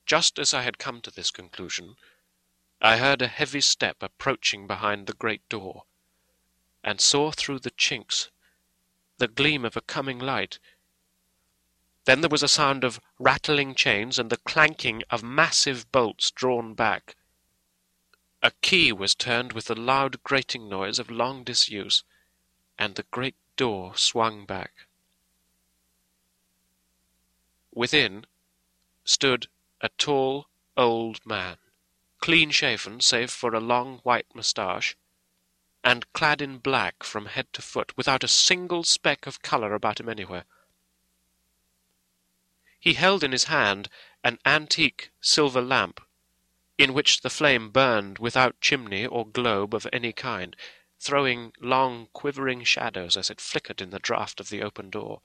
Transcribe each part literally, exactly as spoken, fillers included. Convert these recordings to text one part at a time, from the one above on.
just as I had come to this conclusion, I heard a heavy step approaching behind the great door, and saw through the chinks the gleam of a coming light. Then there was a sound of rattling chains and the clanking of massive bolts drawn back. A key was turned with the loud grating noise of long disuse, and the great door swung back. Within stood a tall old man, clean-shaven save for a long white moustache, and clad in black from head to foot, without a single speck of colour about him anywhere. He held in his hand an antique silver lamp, in which the flame burned without chimney or globe of any kind, throwing long quivering shadows as it flickered in the draught of the open door.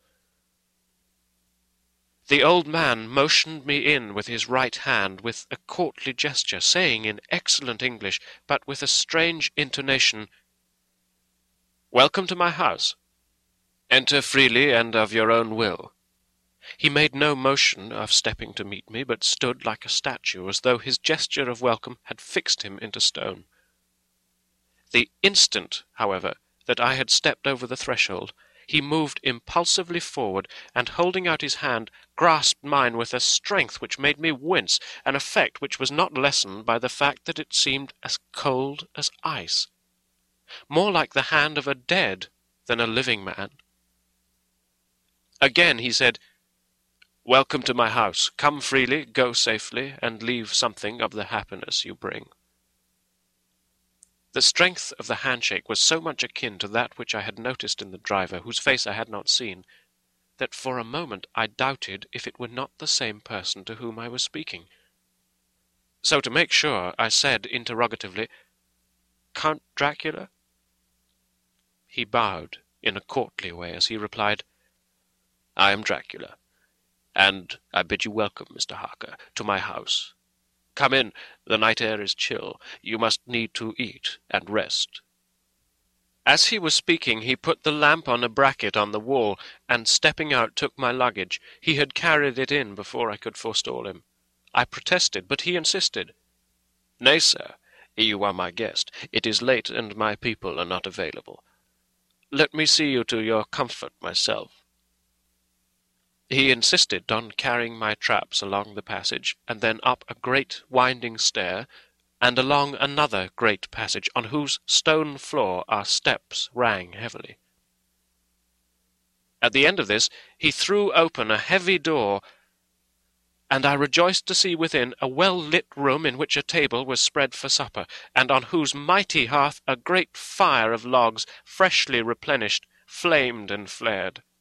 The old man motioned me in with his right hand with a courtly gesture, saying in excellent English, but with a strange intonation, "Welcome to my house. Enter freely and of your own will." He made no motion of stepping to meet me, but stood like a statue, as though his gesture of welcome had fixed him into stone. The instant, however, that I had stepped over the threshold, he moved impulsively forward, and holding out his hand, grasped mine with a strength which made me wince, an effect which was not lessened by the fact that it seemed as cold as ice, more like the hand of a dead than a living man. Again he said, "Welcome to my house. Come freely, go safely, and leave something of the happiness you bring." The strength of the handshake was so much akin to that which I had noticed in the driver, whose face I had not seen, that for a moment I doubted if it were not the same person to whom I was speaking. So to make sure, I said interrogatively, "Count Dracula?" He bowed in a courtly way as he replied, "I am Dracula, and I bid you welcome, Mister Harker, to my house. Come in, the night air is chill. You must need to eat and rest." As he was speaking, he put the lamp on a bracket on the wall, and stepping out took my luggage. He had carried it in before I could forestall him. I protested, but he insisted. "Nay, sir, you are my guest. It is late, and my people are not available. Let me see you to your comfort myself." He insisted on carrying my traps along the passage, and then up a great winding stair, and along another great passage, on whose stone floor our steps rang heavily. At the end of this he threw open a heavy door, and I rejoiced to see within a well-lit room in which a table was spread for supper, and on whose mighty hearth a great fire of logs, freshly replenished, flamed and flared.